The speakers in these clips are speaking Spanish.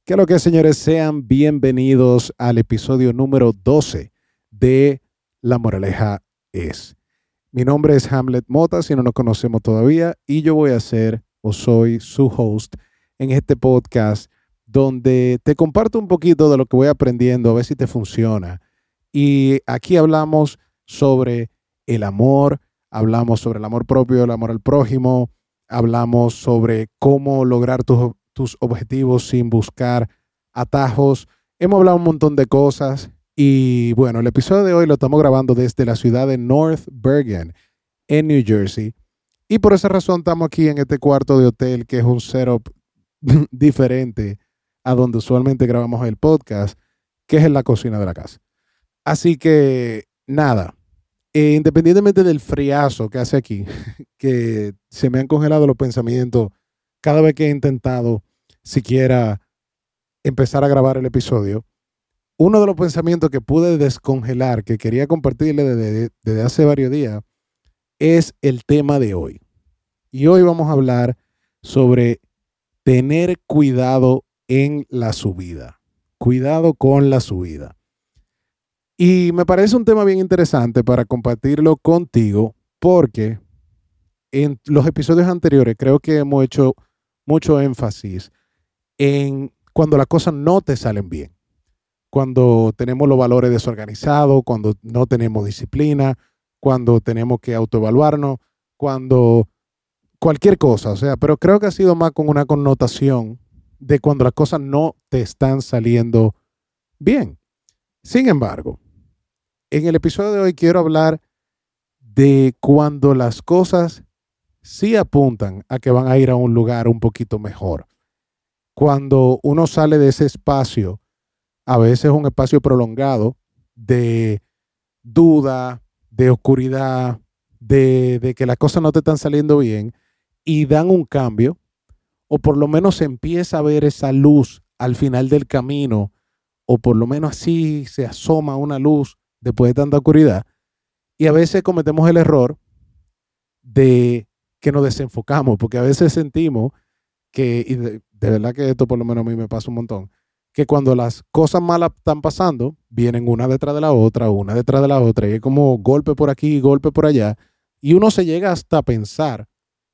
¿Qué lo que, señores? Sean bienvenidos al episodio número 12 de La Moraleja es. Mi nombre es Hamlet Mota, si no nos conocemos todavía, y yo voy a ser o soy su host en este podcast donde te comparto un poquito de lo que voy aprendiendo, a ver si te funciona. Y aquí hablamos sobre el amor, hablamos sobre el amor propio, el amor al prójimo, hablamos sobre cómo lograr tus objetivos sin buscar atajos. Hemos hablado un montón de cosas y bueno, el episodio de hoy lo estamos grabando desde la ciudad de North Bergen, en New Jersey. Y por esa razón estamos aquí en este cuarto de hotel que es un setup diferente a donde usualmente grabamos el podcast, que es en la cocina de la casa. Así que nada, independientemente del friazo que hace aquí, que se me han congelado los pensamientos cada vez que he intentado siquiera empezar a grabar el episodio, uno de los pensamientos que pude descongelar, que quería compartirle desde hace varios días, es el tema de hoy. Y hoy vamos a hablar sobre tener cuidado en la subida. Cuidado con la subida. Y me parece un tema bien interesante para compartirlo contigo porque en los episodios anteriores creo que hemos hecho mucho énfasis en cuando las cosas no te salen bien, cuando tenemos los valores desorganizados, cuando no tenemos disciplina, cuando tenemos que autoevaluarnos, cuando cualquier cosa, o sea, pero creo que ha sido más con una connotación de cuando las cosas no te están saliendo bien. Sin embargo, en el episodio de hoy quiero hablar de cuando las cosas sí apuntan a que van a ir a un lugar un poquito mejor. Cuando uno sale de ese espacio, a veces un espacio prolongado de duda, de oscuridad, de que las cosas no te están saliendo bien y dan un cambio, o por lo menos se empieza a ver esa luz al final del camino, o por lo menos así se asoma una luz después de tanta oscuridad. Y a veces cometemos el error de que nos desenfocamos, porque a veces sentimos que, y de verdad que esto por lo menos a mí me pasa un montón, que cuando las cosas malas están pasando, vienen una detrás de la otra, y es como golpe por aquí, golpe por allá, y uno se llega hasta pensar,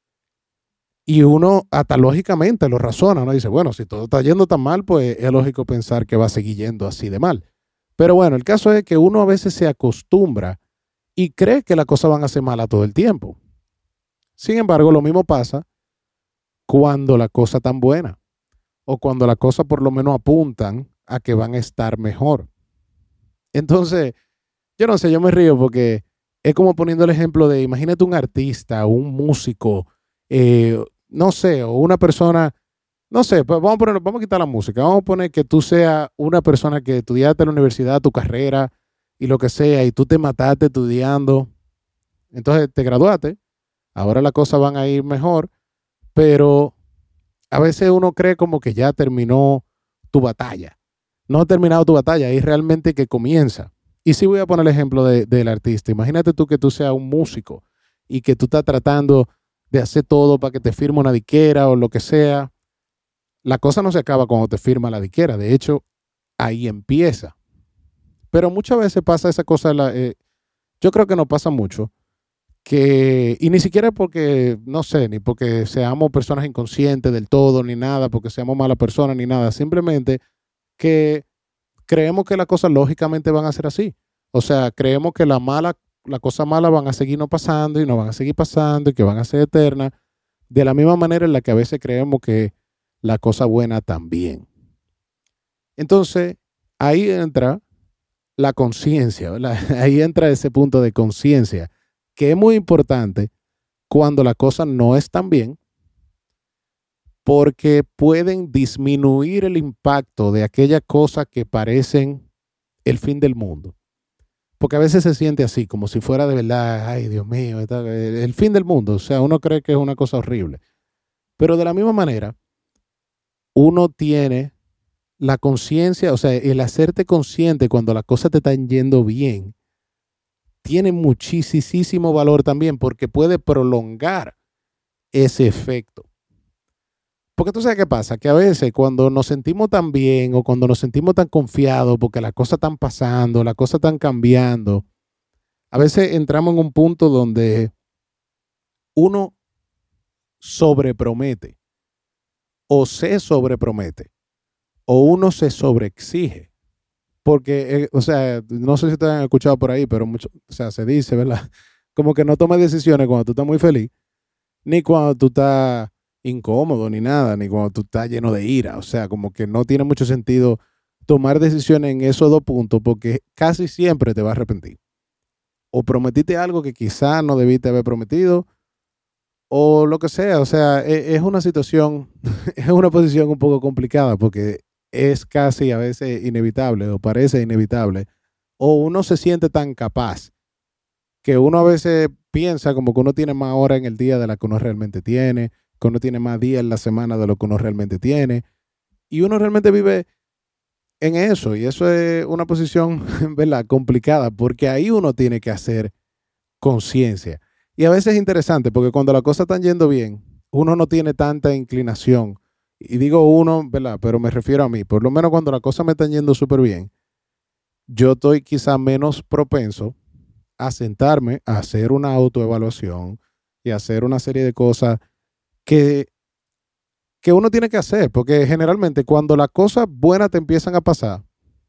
y uno hasta lógicamente lo razona, ¿no? Dice, bueno, si todo está yendo tan mal, pues es lógico pensar que va a seguir yendo así de mal. Pero bueno, el caso es que uno a veces se acostumbra y cree que las cosas van a ser malas todo el tiempo. Sin embargo, lo mismo pasa cuando la cosa tan buena o cuando las cosas por lo menos apuntan a que van a estar mejor. Entonces, yo no sé, yo me río porque es como poniendo el ejemplo de, imagínate un artista, un músico, no sé, o una persona, no sé, pues vamos a quitar la música, vamos a poner que tú seas una persona que estudiaste en la universidad, tu carrera y lo que sea, y tú te mataste estudiando, entonces te graduaste, ahora las cosas van a ir mejor, pero a veces uno cree como que ya terminó tu batalla. No ha terminado tu batalla, es realmente que comienza. Y sí voy a poner el ejemplo del artista. Imagínate tú que tú seas un músico y que tú estás tratando de hacer todo para que te firme una disquera o lo que sea. La cosa no se acaba cuando te firma la disquera. De hecho, ahí empieza. Pero muchas veces pasa esa cosa, yo creo que no pasa mucho, y ni siquiera porque, no sé, ni porque seamos personas inconscientes del todo, ni nada, porque seamos malas personas, ni nada, simplemente que creemos que las cosas lógicamente van a ser así. O sea, creemos que las cosas malas van a seguirnos pasando y nos van a seguir pasando y que van a ser eternas, de la misma manera en la que a veces creemos que la cosa buena también. Entonces, ahí entra la conciencia, ¿verdad? Ahí entra ese punto de conciencia, que es muy importante cuando las cosas no están bien, porque pueden disminuir el impacto de aquellas cosas que parecen el fin del mundo. Porque a veces se siente así, como si fuera de verdad, ay Dios mío, el fin del mundo. O sea, uno cree que es una cosa horrible. Pero de la misma manera, uno tiene la conciencia, o sea, el hacerte consciente cuando las cosas te están yendo bien, tiene muchísimo valor también porque puede prolongar ese efecto. Porque tú sabes qué pasa, que a veces cuando nos sentimos tan bien o cuando nos sentimos tan confiados porque las cosas están pasando, las cosas están cambiando, a veces entramos en un punto donde uno sobrepromete o se sobrepromete o uno se sobreexige. Porque, o sea, no sé si te han escuchado por ahí, pero mucho, o sea, se dice, ¿verdad? Como que no tomes decisiones cuando tú estás muy feliz, ni cuando tú estás incómodo, ni nada, ni cuando tú estás lleno de ira. O sea, como que no tiene mucho sentido tomar decisiones en esos dos puntos porque casi siempre te vas a arrepentir. O prometiste algo que quizá no debiste haber prometido, o lo que sea. O sea, es una situación, es una posición un poco complicada porque es casi a veces inevitable o parece inevitable. O uno se siente tan capaz que uno a veces piensa como que uno tiene más horas en el día de las que uno realmente tiene, que uno tiene más días en la semana de lo que uno realmente tiene. Y uno realmente vive en eso. Y eso es una posición, ¿verdad?, complicada, porque ahí uno tiene que hacer conciencia. Y a veces es interesante, porque cuando las cosas están yendo bien, uno no tiene tanta inclinación. Y digo uno, ¿verdad? Pero me refiero a mí. Por lo menos cuando las cosas me están yendo súper bien, yo estoy quizá menos propenso a sentarme a hacer una autoevaluación y hacer una serie de cosas que, que uno tiene que hacer, porque generalmente cuando las cosas buenas te empiezan a pasar,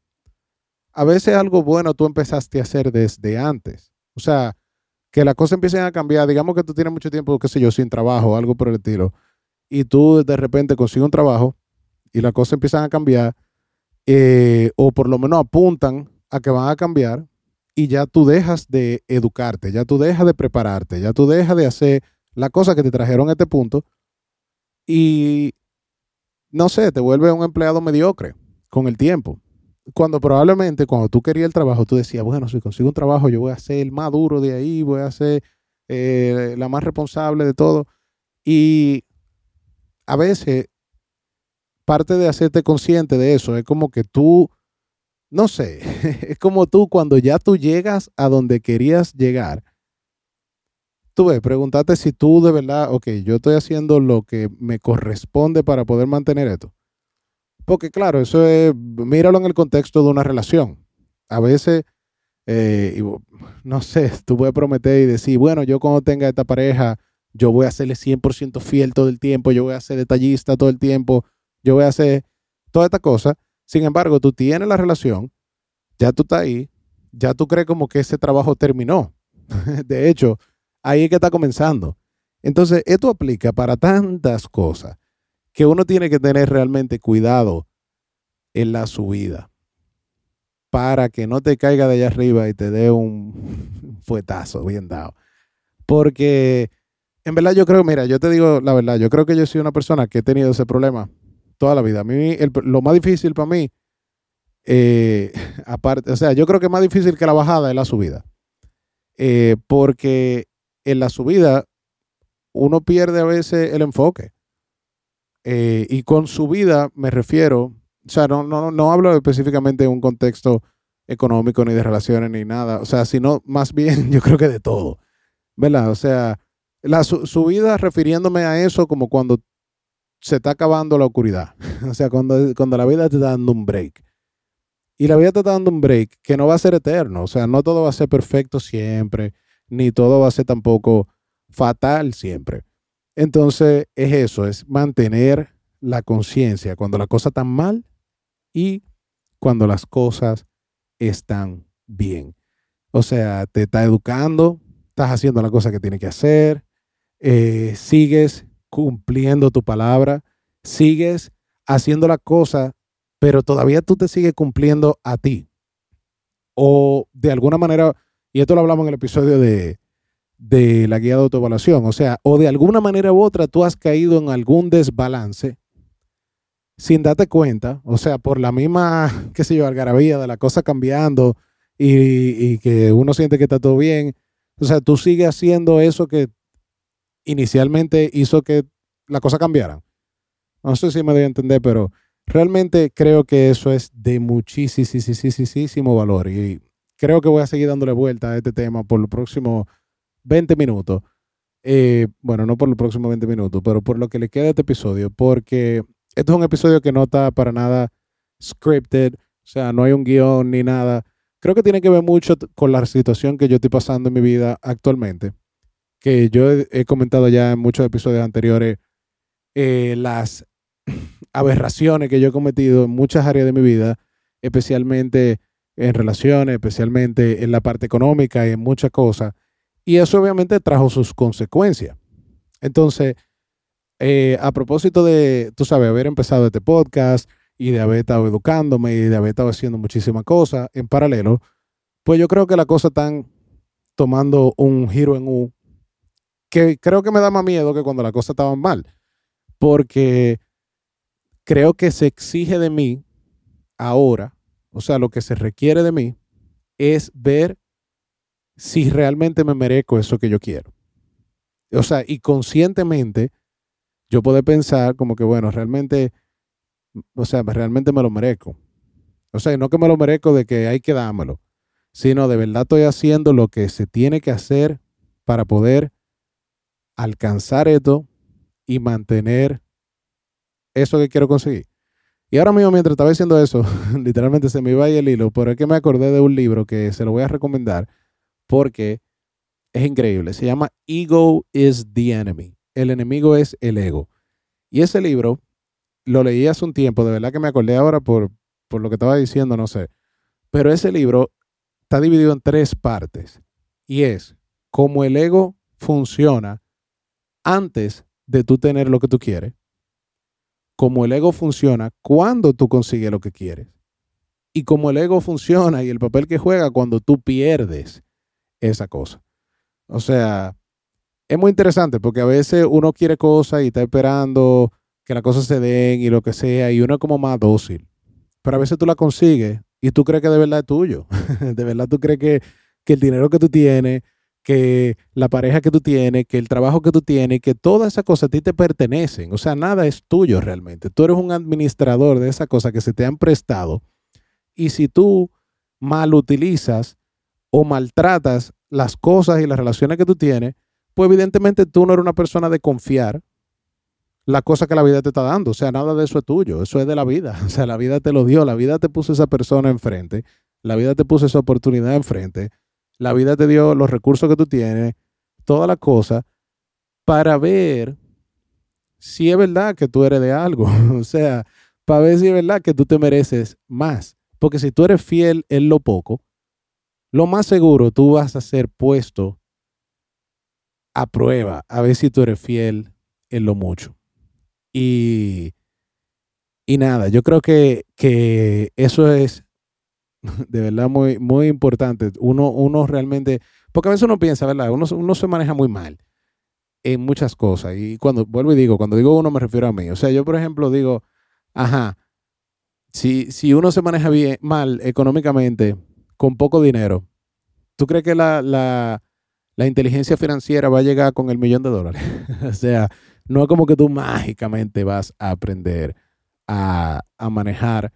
a veces algo bueno tú empezaste a hacer desde antes. O sea, que las cosas empiecen a cambiar, digamos que tú tienes mucho tiempo, qué sé yo, sin trabajo o algo por el estilo, y tú de repente consigues un trabajo y las cosas empiezan a cambiar, o por lo menos apuntan a que van a cambiar, y ya tú dejas de educarte, ya tú dejas de prepararte, ya tú dejas de hacer las cosas que te trajeron a este punto y, no sé, te vuelves un empleado mediocre con el tiempo. Cuando probablemente cuando tú querías el trabajo, tú decías, bueno, si consigo un trabajo, yo voy a ser el más duro de ahí, voy a ser la más responsable de todo. Y a veces parte de hacerte consciente de eso es como que tú, no sé, es como tú cuando ya tú llegas a donde querías llegar, tú ves, pregúntate si tú de verdad, ok, yo estoy haciendo lo que me corresponde para poder mantener esto. Porque claro, eso es, míralo en el contexto de una relación. A veces, no sé, tú puedes prometer y decir, bueno, yo cuando tenga esta pareja, yo voy a serle 100% fiel todo el tiempo, yo voy a ser detallista todo el tiempo, yo voy a hacer toda esta cosa. Sin embargo, tú tienes la relación, ya tú estás ahí, ya tú crees como que ese trabajo terminó. De hecho, ahí es que está comenzando. Entonces, esto aplica para tantas cosas que uno tiene que tener realmente cuidado en la subida para que no te caiga de allá arriba y te dé un fuetazo bien dado. Porque en verdad yo creo, mira, yo te digo la verdad, yo creo que yo soy una persona que he tenido ese problema toda la vida. A mí, lo más difícil para mí, eh, aparte, o sea, yo creo que más difícil que la bajada es la subida. Porque en la subida uno pierde a veces el enfoque. Y con subida me refiero, o sea, no hablo específicamente de un contexto económico ni de relaciones ni nada, o sea, sino más bien yo creo que de todo, ¿verdad? O sea, la subida refiriéndome a eso como cuando se está acabando la oscuridad, o sea, cuando la vida te está dando un break. Y la vida te está dando un break que no va a ser eterno, o sea, no todo va a ser perfecto siempre, ni todo va a ser tampoco fatal siempre. Entonces, es eso, es mantener la conciencia cuando las cosas están mal y cuando las cosas están bien. O sea, te está educando, estás haciendo la cosa que tienes que hacer, sigues cumpliendo tu palabra, sigues haciendo la cosa, pero todavía tú te sigues cumpliendo a ti. O de alguna manera, y esto lo hablamos en el episodio de la guía de autoevaluación, o sea, o de alguna manera u otra tú has caído en algún desbalance sin darte cuenta, o sea, por la misma, qué sé yo, algarabía de la cosa cambiando y que uno siente que está todo bien, o sea, tú sigues haciendo eso que inicialmente hizo que la cosa cambiara. No sé si me doy a entender, pero realmente creo que eso es de muchísimo valor y creo que voy a seguir dándole vuelta a este tema por los próximos 20 minutos. Bueno, no por los próximos 20 minutos, pero por lo que le queda a este episodio, porque esto es un episodio que no está para nada scripted, o sea, no hay un guión ni nada. Creo que tiene que ver mucho con la situación que yo estoy pasando en mi vida actualmente, que yo he comentado ya en muchos episodios anteriores, las aberraciones que yo he cometido en muchas áreas de mi vida, especialmente en relaciones, especialmente en la parte económica y en muchas cosas. Y eso obviamente trajo sus consecuencias. Entonces, a propósito de, tú sabes, haber empezado este podcast y de haber estado educándome y de haber estado haciendo muchísimas cosas en paralelo, pues yo creo que las cosas están tomando un giro en U que creo que me da más miedo que cuando las cosas estaban mal, porque creo que se exige de mí ahora, o sea, lo que se requiere de mí es ver si realmente me merezco eso que yo quiero. O sea, y conscientemente yo puedo pensar como que, bueno, realmente, o sea, realmente me lo merezco. O sea, no que me lo merezco de que hay que dármelo, sino de verdad estoy haciendo lo que se tiene que hacer para poder alcanzar esto y mantener eso que quiero conseguir. Y ahora mismo, mientras estaba diciendo eso, literalmente se me iba ahí el hilo, pero es que me acordé de un libro que se lo voy a recomendar porque es increíble. Se llama Ego is the Enemy. El enemigo es el ego. Y ese libro lo leí hace un tiempo, de verdad que me acordé ahora por lo que estaba diciendo, no sé. Pero ese libro está dividido en tres partes. Y es cómo el ego funciona antes de tú tener lo que tú quieres, cómo el ego funciona cuando tú consigues lo que quieres, y cómo el ego funciona y el papel que juega cuando tú pierdes esa cosa. O sea, es muy interesante porque a veces uno quiere cosas y está esperando que las cosas se den y lo que sea, y uno es como más dócil. Pero a veces tú la consigues y tú crees que de verdad es tuyo. De verdad tú crees que el dinero que tú tienes, que la pareja que tú tienes, que el trabajo que tú tienes, que todas esas cosas a ti te pertenecen. O sea, nada es tuyo realmente. Tú eres un administrador de esas cosas que se te han prestado. Y si tú mal utilizas o maltratas las cosas y las relaciones que tú tienes, pues evidentemente tú no eres una persona de confiar la cosa que la vida te está dando. O sea, nada de eso es tuyo, eso es de la vida. O sea, la vida te lo dio, la vida te puso esa persona enfrente, la vida te puso esa oportunidad enfrente, la vida te dio los recursos que tú tienes, toda la cosa, para ver si es verdad que tú eres de algo. O sea, para ver si es verdad que tú te mereces más. Porque si tú eres fiel en lo poco, lo más seguro tú vas a ser puesto a prueba, a ver si tú eres fiel en lo mucho. Y, y nada, yo creo que eso es de verdad muy, muy importante. Uno realmente, porque a veces uno piensa, ¿verdad? Uno se maneja muy mal en muchas cosas. Y cuando vuelvo y digo, cuando digo uno me refiero a mí. O sea, yo por ejemplo digo, ajá, si uno se maneja bien, mal económicamente, con poco dinero, ¿tú crees que la inteligencia financiera va a llegar con el $1,000,000? O sea, no es como que tú mágicamente vas a aprender a manejar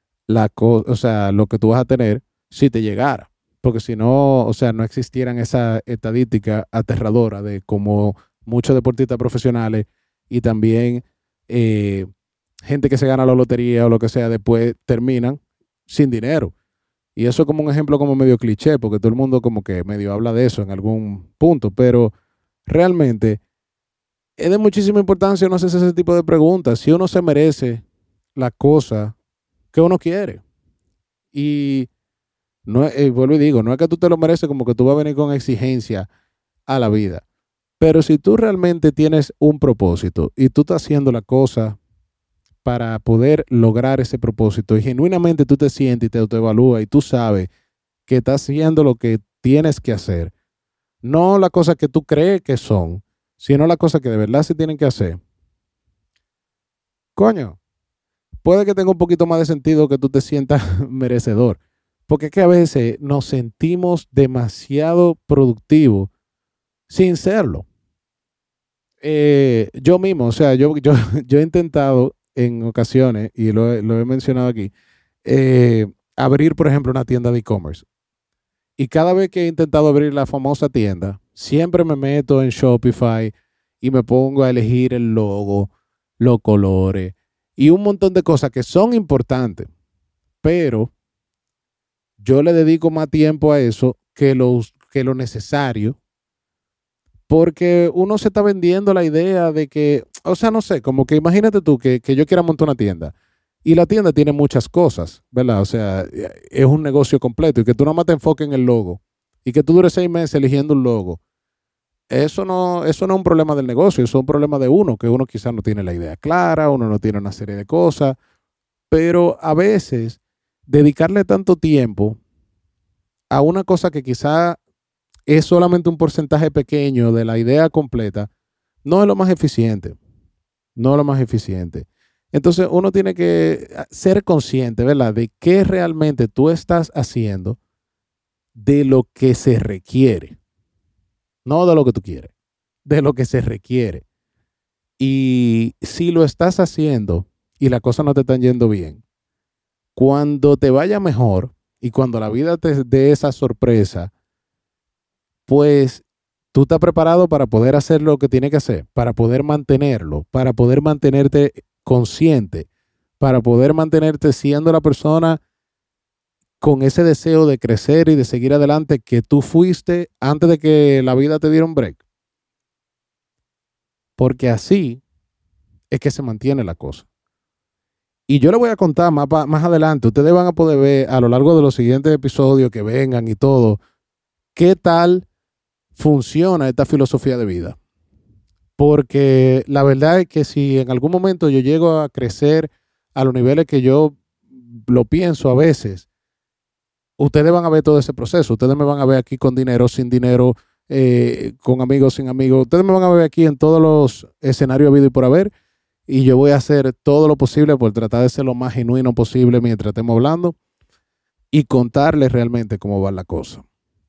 o sea, lo que tú vas a tener si te llegara. Porque si no, o sea, no existieran esa estadística aterradora de cómo muchos deportistas profesionales y también eh, gente que se gana la lotería o lo que sea, después terminan sin dinero. Y eso es como un ejemplo como medio cliché, porque todo el mundo como que medio habla de eso en algún punto, pero realmente es de muchísima importancia no hacerse ese tipo de preguntas. Si uno se merece la cosa que uno quiere. Y no, vuelvo y digo, no es que tú te lo mereces como que tú vas a venir con exigencia a la vida. Pero si tú realmente tienes un propósito y tú estás haciendo la cosa para poder lograr ese propósito y genuinamente tú te sientes y te autoevalúas y tú sabes que estás haciendo lo que tienes que hacer, no la cosa que tú crees que son, sino la cosa que de verdad se tienen que hacer. Coño, puede que tenga un poquito más de sentido que tú te sientas merecedor. Porque es que a veces nos sentimos demasiado productivos sin serlo. Yo mismo, o sea, yo he intentado en ocasiones, y lo he mencionado aquí, abrir, por ejemplo, una tienda de e-commerce. Y cada vez que he intentado abrir la famosa tienda, siempre me meto en Shopify y me pongo a elegir el logo, los colores y un montón de cosas que son importantes. Pero yo le dedico más tiempo a eso que lo necesario, porque uno se está vendiendo la idea de que, o sea, no sé, como que imagínate tú que yo quiera montar una tienda y la tienda tiene muchas cosas, ¿verdad? O sea, es un negocio completo y que tú nada más te enfoques en el logo y que tú dures 6 meses eligiendo un logo. Eso no es un problema del negocio, eso es un problema de uno, que uno quizás no tiene la idea clara, uno no tiene una serie de cosas, pero a veces dedicarle tanto tiempo a una cosa que quizá es solamente un porcentaje pequeño de la idea completa, no es lo más eficiente, no es lo más eficiente. Entonces uno tiene que ser consciente, ¿verdad?, de qué realmente tú estás haciendo, de lo que se requiere, no de lo que tú quieres, de lo que se requiere. Y si lo estás haciendo y las cosas no te están yendo bien, cuando te vaya mejor y cuando la vida te dé esa sorpresa, pues tú estás preparado para poder hacer lo que tienes que hacer, para poder mantenerlo, para poder mantenerte consciente, para poder mantenerte siendo la persona con ese deseo de crecer y de seguir adelante que tú fuiste antes de que la vida te diera un break. Porque así es que se mantiene la cosa. Y yo le voy a contar más adelante, ustedes van a poder ver a lo largo de los siguientes episodios que vengan y todo, qué tal funciona esta filosofía de vida. Porque la verdad es que si en algún momento yo llego a crecer a los niveles que yo lo pienso a veces, ustedes van a ver todo ese proceso. Ustedes me van a ver aquí con dinero, sin dinero, con amigos, sin amigos. Ustedes me van a ver aquí en todos los escenarios habidos y por haber. Y yo voy a hacer todo lo posible por tratar de ser lo más genuino posible mientras estemos hablando y contarles realmente cómo va la cosa.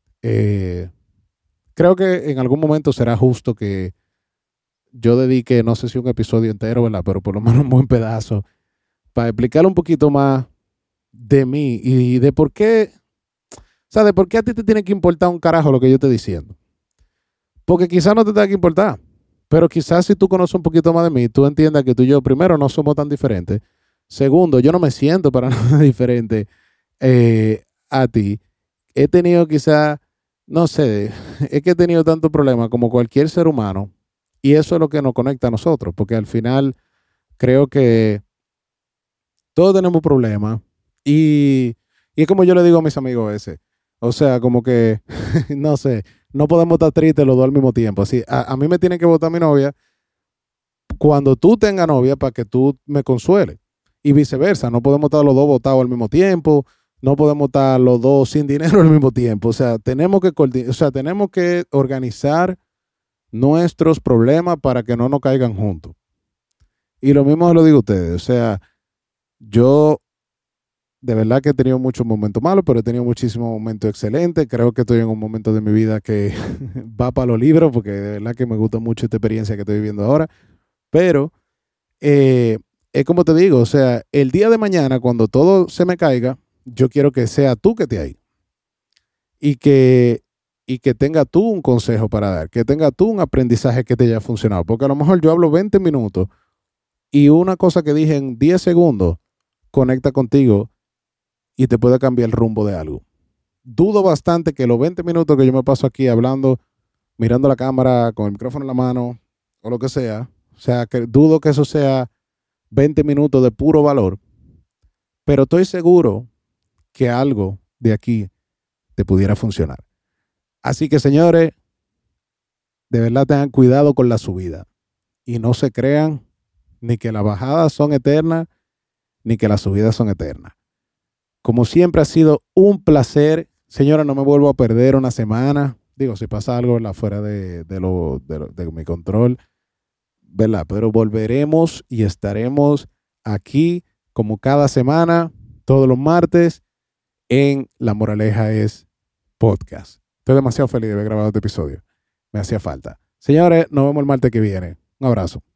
Creo que en algún momento será justo que yo dedique, no sé si un episodio entero, ¿verdad?, pero por lo menos un buen pedazo para explicar un poquito más de mí y de por qué, o sea, de por qué a ti te tiene que importar un carajo lo que yo estoy diciendo. Porque quizás no te tenga que importar, pero quizás si tú conoces un poquito más de mí, tú entiendas que tú y yo, primero, no somos tan diferentes. Segundo, yo no me siento para nada diferente a ti. He tenido quizás, no sé, es que he tenido tantos problemas como cualquier ser humano y eso es lo que nos conecta a nosotros, porque al final creo que todos tenemos problemas y es como yo le digo a mis amigos a veces, o sea, como que, no sé, no podemos estar tristes los dos al mismo tiempo. Así, a mí me tiene que votar mi novia cuando tú tengas novia para que tú me consueles. Y viceversa, no podemos estar los dos votados al mismo tiempo, no podemos estar los dos sin dinero al mismo tiempo. O sea, tenemos que organizar nuestros problemas para que no nos caigan juntos. Y lo mismo se lo digo a ustedes. O sea, yo de verdad que he tenido muchos momentos malos, pero he tenido muchísimos momentos excelentes. Creo que estoy en un momento de mi vida que va para los libros, porque de verdad que me gusta mucho esta experiencia que estoy viviendo ahora. Pero es como te digo, o sea, el día de mañana, cuando todo se me caiga, yo quiero que sea tú que estés ahí. Y que tenga tú un consejo para dar, que tenga tú un aprendizaje que te haya funcionado. Porque a lo mejor yo hablo 20 minutos y una cosa que dije en 10 segundos conecta contigo y te puede cambiar el rumbo de algo. Dudo bastante que los 20 minutos que yo me paso aquí hablando, mirando la cámara, con el micrófono en la mano o lo que sea, o sea, que dudo que eso sea 20 minutos de puro valor, pero estoy seguro que algo de aquí te pudiera funcionar. Así que, señores, de verdad tengan cuidado con la subida y no se crean ni que las bajadas son eternas ni que las subidas son eternas. Como siempre ha sido un placer. Señora, no me vuelvo a perder una semana. Digo, si pasa algo fuera de mi control, ¿verdad? Pero volveremos y estaremos aquí como cada semana, todos los martes, en La Moraleja es Podcast. Estoy demasiado feliz de haber grabado este episodio. Me hacía falta. Señores, nos vemos el martes que viene. Un abrazo.